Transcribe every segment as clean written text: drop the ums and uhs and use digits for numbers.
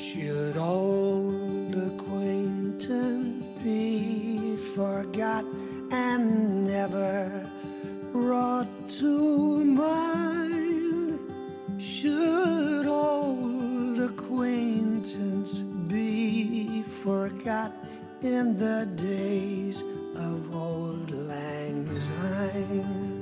Should old acquaintance be forgot and never brought to mind? Should old acquaintance be forgot in the days of old lang syne?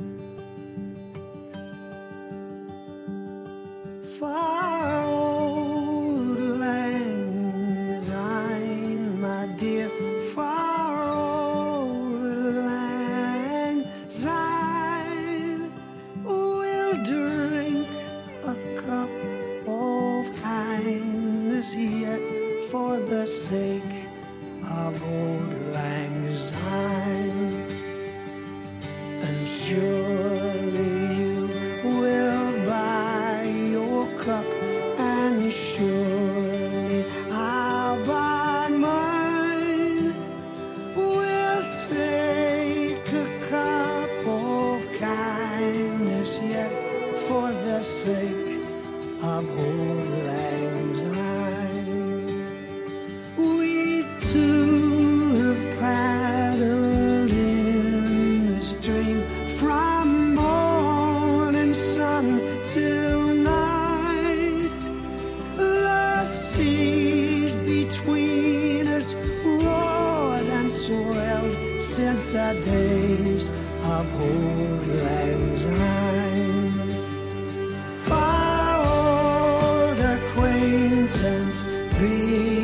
Far old lang syne, my dear, far old lang syne. We'll drink a cup of kindness yet for the sake of old lang syne. And surely you will buy your cup, and surely I'll buy mine. We'll take a cup of kindness yet for the sake of old lang syne. We two have paddled in the stream from morning sun till night. The seas between us roared and swelled since the days of old lang syne. Far old acquaintance, be